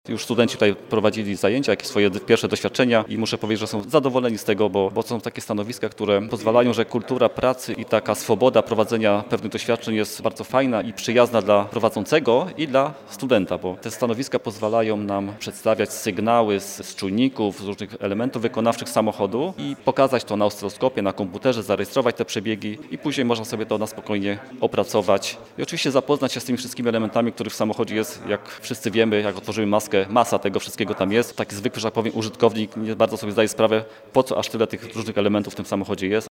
Już studenci tutaj prowadzili zajęcia, jakieś swoje pierwsze doświadczenia i muszę powiedzieć, że są zadowoleni z tego, bo są takie stanowiska, które pozwalają, że kultura pracy i taka swoboda prowadzenia pewnych doświadczeń jest bardzo fajna i przyjazna dla prowadzącego i dla studenta, bo te stanowiska pozwalają nam przedstawiać sygnały z czujników, z różnych elementów wykonawczych samochodu i pokazać to na oscyloskopie, na komputerze, zarejestrować te przebiegi i później można sobie to na spokojnie opracować i oczywiście zapoznać się z tymi wszystkimi elementami, których w samochodzie jest, jak wszyscy wiemy, jak otworzymy maskę, masa tego wszystkiego tam jest. Taki zwykły, że tak powiem, użytkownik nie bardzo sobie zdaje sprawę, po co aż tyle tych różnych elementów w tym samochodzie jest.